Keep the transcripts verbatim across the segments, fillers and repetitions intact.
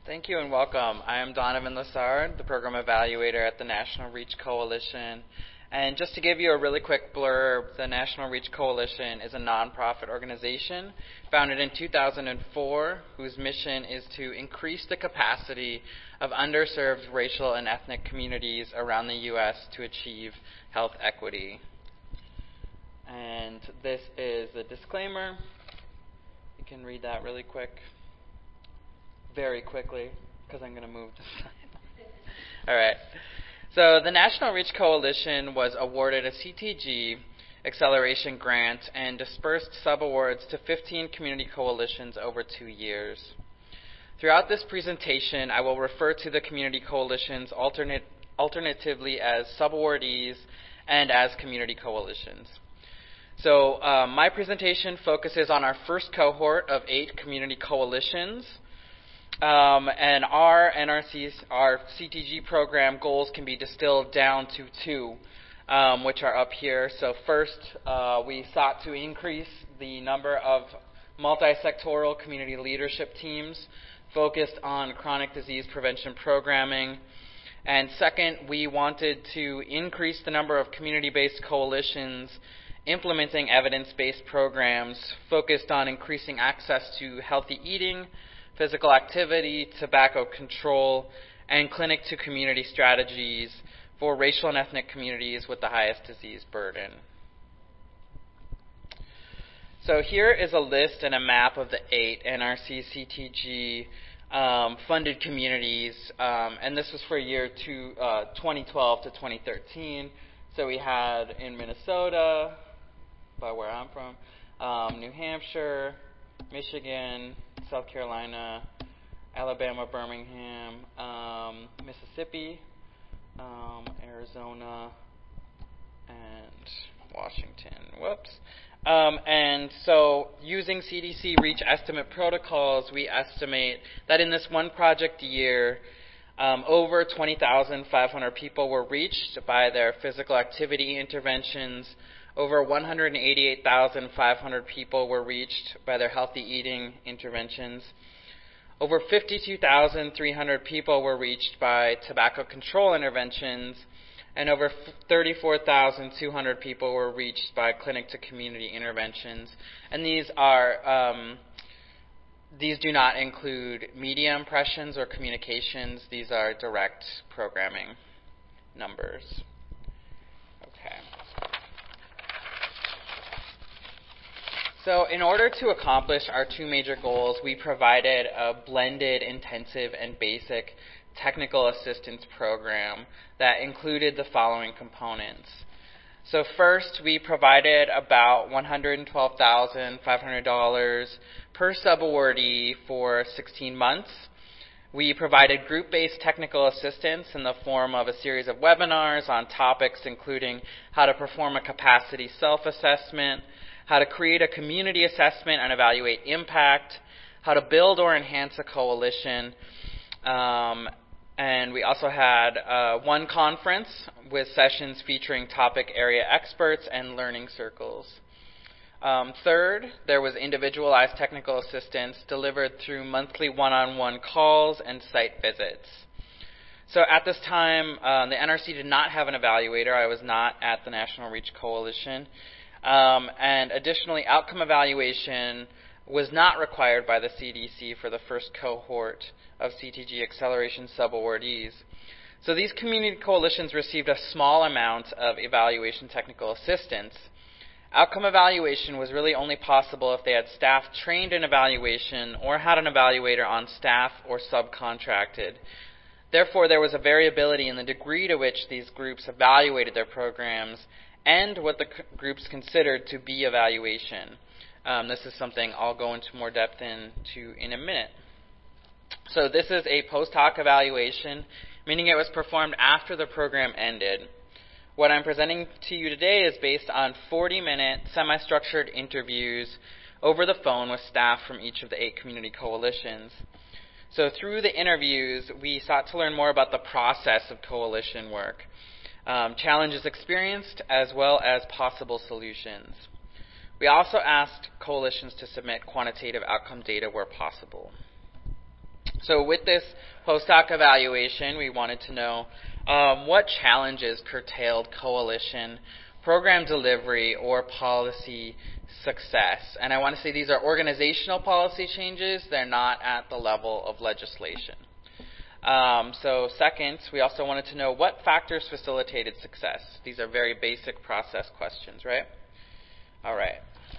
Thank you and welcome. I am Donovan Lessard, the Program Evaluator at the National REACH Coalition. And just to give you a really quick blurb, the National REACH Coalition is a nonprofit organization founded in two thousand four whose mission is to increase the capacity of underserved racial and ethnic communities around the U S to achieve health equity. And this is the disclaimer. You can read that really quick. Very quickly, because I'm going to move the slide. All right. So the National REACH Coalition was awarded a C T G acceleration grant and dispersed subawards to fifteen community coalitions over two years. Throughout this presentation, I will refer to the community coalitions alternate, alternatively as subawardees and as community coalitions. So uh, my presentation focuses on our first cohort of eight community coalitions. Um, and our N R C's, our C T G program goals can be distilled down to two, um, which are up here. So first, uh, we sought to increase the number of multi-sectoral community leadership teams focused on chronic disease prevention programming. And second, we wanted to increase the number of community-based coalitions implementing evidence-based programs focused on increasing access to healthy eating, physical activity, tobacco control, and clinic-to-community strategies for racial and ethnic communities with the highest disease burden. So here is a list and a map of the eight N R C C T G um, funded communities, um, and this was for year two, uh, twenty twelve to twenty thirteen. So we had in Minnesota, by where I'm from, um, New Hampshire, Michigan, South Carolina, Alabama, Birmingham, um, Mississippi, um, Arizona, and Washington. Whoops. Um, and so using C D C REACH estimate protocols, we estimate that in this one project year, um, over twenty thousand five hundred people were reached by their physical activity interventions. Over one hundred eighty-eight thousand five hundred people were reached by their healthy eating interventions. Over fifty-two thousand three hundred people were reached by tobacco control interventions, and over thirty-four thousand two hundred people were reached by clinic-to-community interventions. And these are um, these do not include media impressions or communications. These are direct programming numbers. Okay. So in order to accomplish our two major goals, we provided a blended, intensive, and basic technical assistance program that included the following components. So first, we provided about one hundred twelve thousand five hundred dollars per subawardee for sixteen months. We provided group-based technical assistance in the form of a series of webinars on topics including how to perform a capacity self-assessment, how to create a community assessment and evaluate impact, how to build or enhance a coalition, um, and we also had uh, one conference with sessions featuring topic area experts and learning circles. Um, third, there was individualized technical assistance delivered through monthly one-on-one calls and site visits. So at this time, uh, the N R C did not have an evaluator. I was not at the National REACH Coalition. Um, and additionally, outcome evaluation was not required by the C D C for the first cohort of C T G acceleration subawardees. So these community coalitions received a small amount of evaluation technical assistance. Outcome evaluation was really only possible if they had staff trained in evaluation or had an evaluator on staff or subcontracted. Therefore, there was a variability in the degree to which these groups evaluated their programs and what the c- groups considered to be evaluation. Um, this is something I'll go into more depth into in a minute. So this is a post hoc evaluation, meaning it was performed after the program ended. What I'm presenting to you today is based on forty-minute semi-structured interviews over the phone with staff from each of the eight community coalitions. So through the interviews, we sought to learn more about the process of coalition work. Um, challenges experienced, as well as possible solutions. We also asked coalitions to submit quantitative outcome data where possible. So with this post-hoc evaluation, we wanted to know um, what challenges curtailed coalition program delivery or policy success. And I want to say these are organizational policy changes. They're not at the level of legislation. Um, so second, we also wanted to know what factors facilitated success. These are very basic process questions, right? All right.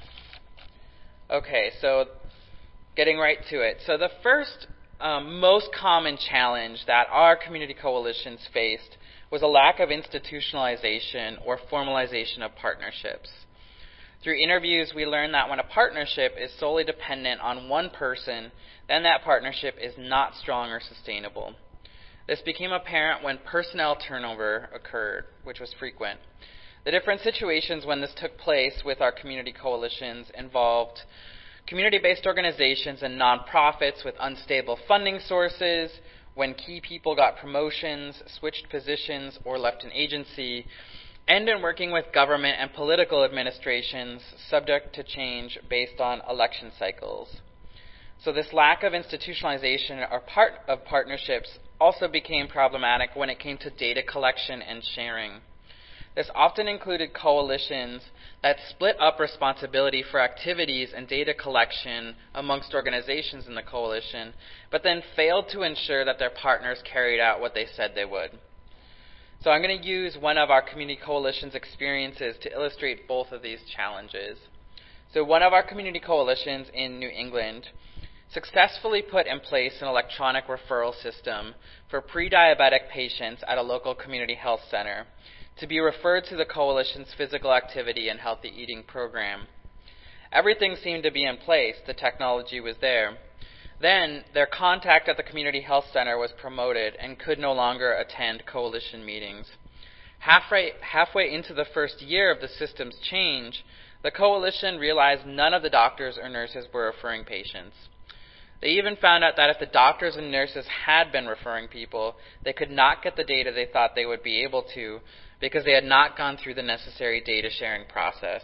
Okay, so getting right to it. So the first um, most common challenge that our community coalitions faced was a lack of institutionalization or formalization of partnerships. Through interviews, we learned that when a partnership is solely dependent on one person, then that partnership is not strong or sustainable. This became apparent when personnel turnover occurred, which was frequent. The different situations when this took place with our community coalitions involved community-based organizations and nonprofits with unstable funding sources, when key people got promotions, switched positions, or left an agency, and in working with government and political administrations subject to change based on election cycles. So this lack of institutionalization or part of partnerships also became problematic when it came to data collection and sharing. This often included coalitions that split up responsibility for activities and data collection amongst organizations in the coalition, but then failed to ensure that their partners carried out what they said they would. So I'm going to use one of our community coalition's experiences to illustrate both of these challenges. So one of our community coalitions in New England successfully put in place an electronic referral system for pre-diabetic patients at a local community health center to be referred to the coalition's physical activity and healthy eating program. Everything seemed to be in place. The technology was there. Then their contact at the community health center was promoted and could no longer attend coalition meetings. Halfway, halfway into the first year of the system's change, the coalition realized none of the doctors or nurses were referring patients. They even found out that if the doctors and nurses had been referring people, they could not get the data they thought they would be able to because they had not gone through the necessary data sharing process.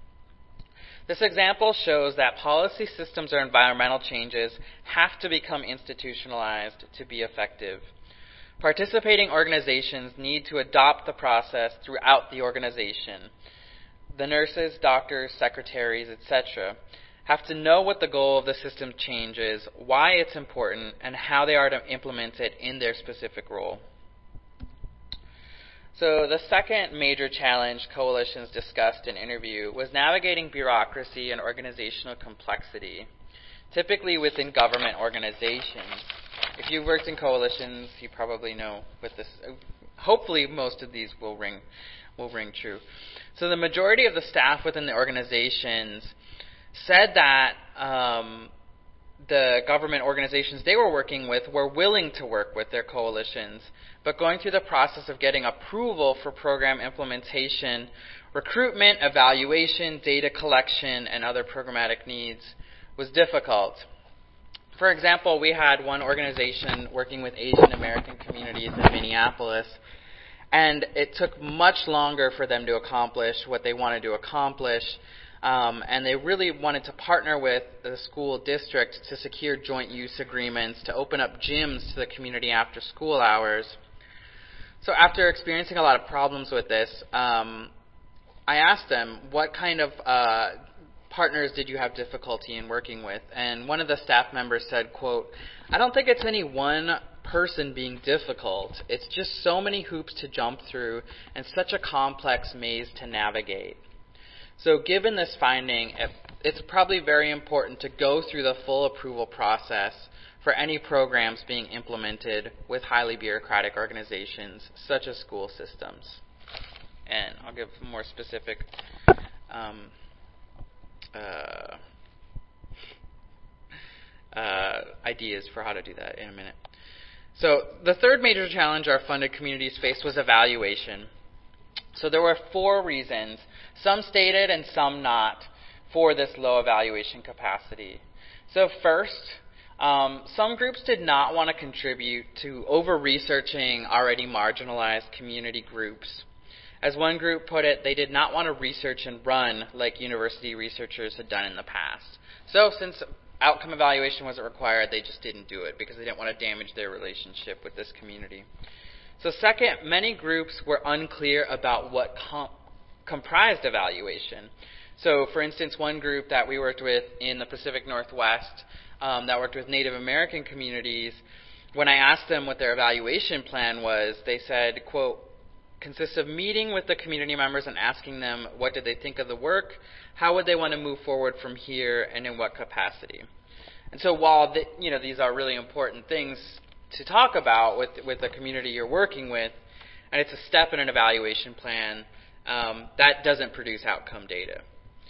This example shows that policy systems or environmental changes have to become institutionalized to be effective. Participating organizations need to adopt the process throughout the organization. The nurses, doctors, secretaries, et cetera have to know what the goal of the system change is, why it's important, and how they are to implement it in their specific role. So the second major challenge coalitions discussed in interview was navigating bureaucracy and organizational complexity, typically within government organizations. If you've worked in coalitions, you probably know what this. Hopefully, most of these will ring, will ring true. So the majority of the staff within the organizations said that um, the government organizations they were working with were willing to work with their coalitions, but going through the process of getting approval for program implementation, recruitment, evaluation, data collection, and other programmatic needs was difficult. For example, we had one organization working with Asian American communities in Minneapolis, and it took much longer for them to accomplish what they wanted to accomplish. Um, and they really wanted to partner with the school district to secure joint use agreements to open up gyms to the community after school hours. So after experiencing a lot of problems with this, um, I asked them, what kind of uh, partners did you have difficulty in working with? And one of the staff members said, quote, "I don't think it's any one person being difficult. It's just so many hoops to jump through and such a complex maze to navigate." So given this finding, it's probably very important to go through the full approval process for any programs being implemented with highly bureaucratic organizations, such as school systems. And I'll give more specific um, uh, uh, ideas for how to do that in a minute. So the third major challenge our funded communities faced was evaluation. So there were four reasons, some stated and some not, for this low evaluation capacity. So first, um, some groups did not want to contribute to over-researching already marginalized community groups. As one group put it, they did not want to research and run like university researchers had done in the past. So since outcome evaluation wasn't required. They just didn't do it because they didn't want to damage their relationship with this community. So second, many groups were unclear about what com- comprised evaluation. So for instance, one group that we worked with in the Pacific Northwest um, that worked with Native American communities, when I asked them what their evaluation plan was, they said, quote, consists of meeting with the community members and asking them what did they think of the work, how would they want to move forward from here, and in what capacity. And so while the, you know these are really important things to talk about with with the community you're working with, and it's a step in an evaluation plan, um, that doesn't produce outcome data.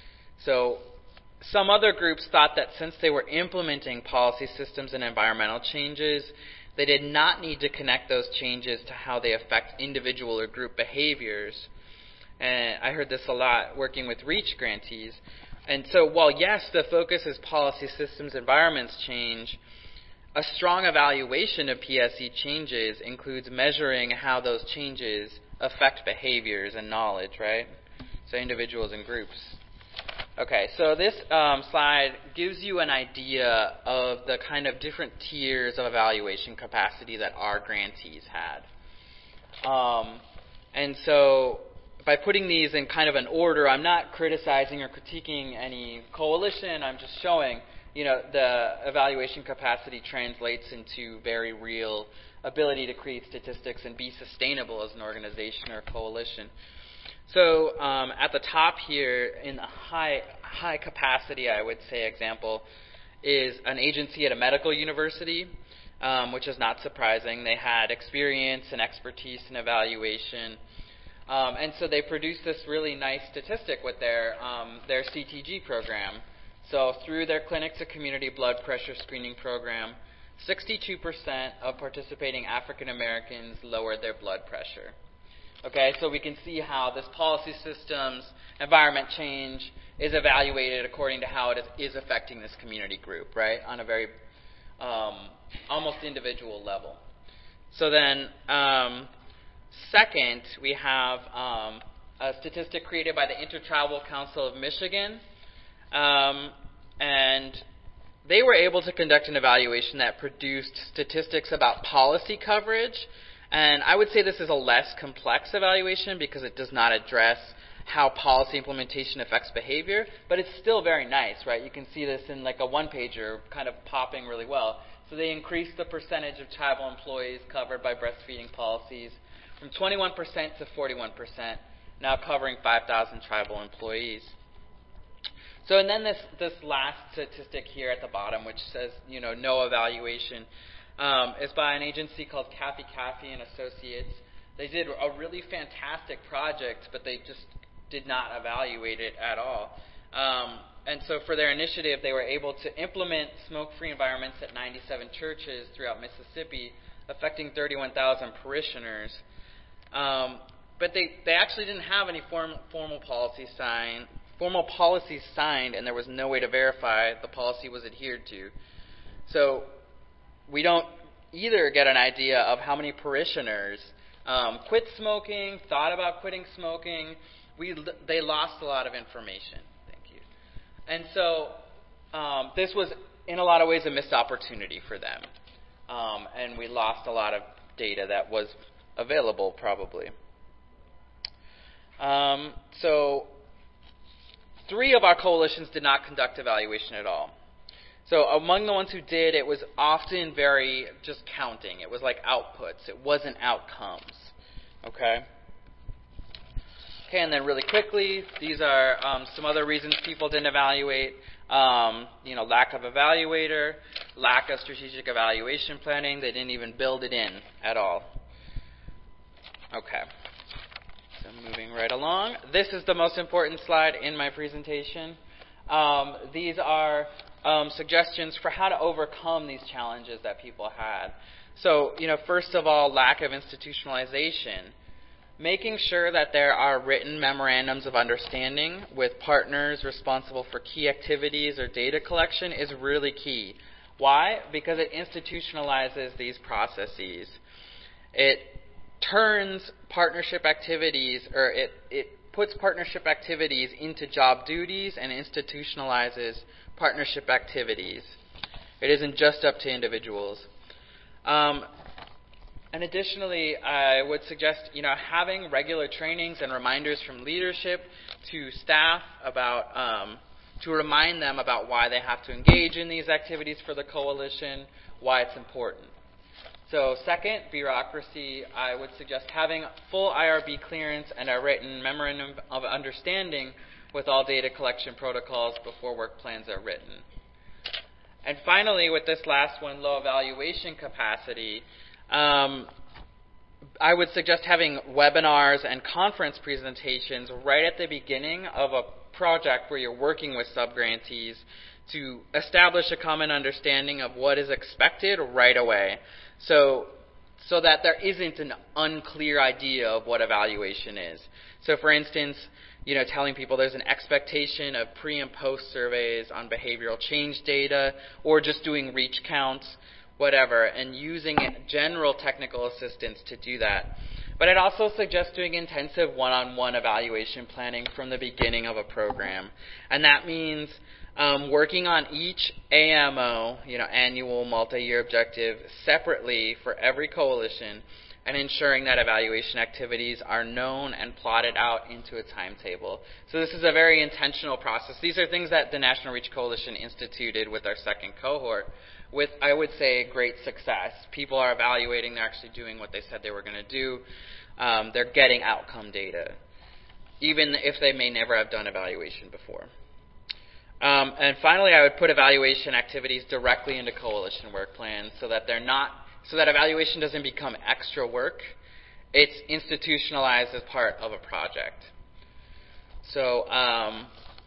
So some other groups thought that since they were implementing policy systems and environmental changes, they did not need to connect those changes to how they affect individual or group behaviors. And I heard this a lot working with REACH grantees. And so while, yes, the focus is policy systems, environments change, a strong evaluation of P S E changes includes measuring how those changes affect behaviors and knowledge, right? So individuals and groups. Okay, so this um, slide gives you an idea of the kind of different tiers of evaluation capacity that our grantees had. Um, and so by putting these in kind of an order, I'm not criticizing or critiquing any coalition. I'm just showing, you know, the evaluation capacity translates into very real ability to create statistics and be sustainable as an organization or coalition. So um, at the top here, in the high high capacity, I would say, example, is an agency at a medical university, um, which is not surprising. They had experience and expertise in evaluation. Um, and so they produced this really nice statistic with their um, their C T G program. So through their clinic to community blood pressure screening program, sixty-two percent of participating African Americans lowered their blood pressure. Okay, so we can see how this policy systems, environment change is evaluated according to how it is, is affecting this community group, right, on a very um, almost individual level. So then, um, second, we have um, a statistic created by the Intertribal Council of Michigan, um, and they were able to conduct an evaluation that produced statistics about policy coverage. And I would say this is a less complex evaluation because it does not address how policy implementation affects behavior, but it's still very nice, right? You can see this in like a one-pager kind of popping really well. So they increased the percentage of tribal employees covered by breastfeeding policies from twenty-one percent to forty-one percent, now covering five thousand tribal employees. So and then this, this last statistic here at the bottom, which says, you know, no evaluation, Um, is by an agency called Caffey Caffey and Associates. They did a really fantastic project, but they just did not evaluate it at all. Um, and so for their initiative, they were able to implement smoke-free environments at ninety-seven churches throughout Mississippi, affecting thirty-one thousand parishioners. Um, but they, they actually didn't have any form, formal policy sign, formal policies signed, and there was no way to verify the policy was adhered to. So we don't either get an idea of how many parishioners um, quit smoking, thought about quitting smoking. We they lost a lot of information. Thank you. And so um, this was, in a lot of ways, a missed opportunity for them. Um, and we lost a lot of data that was available, probably. Um, so three of our coalitions did not conduct evaluation at all. So among the ones who did, it was often very just counting. It was like outputs. It wasn't outcomes. Okay? Okay, and then really quickly, these are um, some other reasons people didn't evaluate. Um, you know, lack of evaluator, lack of strategic evaluation planning. They didn't even build it in at all. Okay. So moving right along. This is the most important slide in my presentation. Um, these are Um, suggestions for how to overcome these challenges that people had. So, you know, first of all, lack of institutionalization. Making sure that there are written memorandums of understanding with partners responsible for key activities or data collection is really key. Why? Because it institutionalizes these processes. It turns partnership activities, or it, it puts partnership activities into job duties and institutionalizes partnership activities. It isn't just up to individuals. Um, and additionally, I would suggest, you know, having regular trainings and reminders from leadership to staff about, um, to remind them about why they have to engage in these activities for the coalition, why it's important. So second, bureaucracy, I would suggest having full I R B clearance and a written memorandum of understanding with all data collection protocols before work plans are written. And finally, with this last one, low evaluation capacity, um, I would suggest having webinars and conference presentations right at the beginning of a project where you're working with subgrantees to establish a common understanding of what is expected right away. So, so that there isn't an unclear idea of what evaluation is. So for instance, you know, telling people there's an expectation of pre and post surveys on behavioral change data, or just doing reach counts, whatever, and using general technical assistance to do that. But I'd also suggest doing intensive one-on-one evaluation planning from the beginning of a program. And that means um, working on each A M O, you know, annual multi-year objective, separately for every coalition, and ensuring that evaluation activities are known and plotted out into a timetable. So this is a very intentional process. These are things that the National Reach Coalition instituted with our second cohort with, I would say, great success. People are evaluating, they're actually doing what they said they were going to do. Um, they're getting outcome data, even if they may never have done evaluation before. Um, and finally, I would put evaluation activities directly into coalition work plans so that they're not, so that evaluation doesn't become extra work. It's institutionalized as part of a project. So um,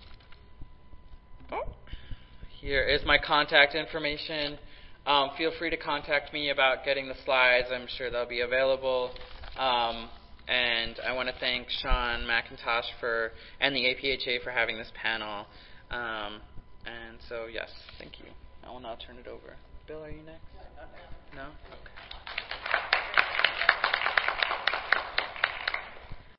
oh, here is my contact information. Um, feel free to contact me about getting the slides. I'm sure they'll be available. Um, and I want to thank Sean McIntosh for and the A P H A for having this panel. Um, and so, yes, thank you. I will now turn it over. Bill, are you next? No? Okay.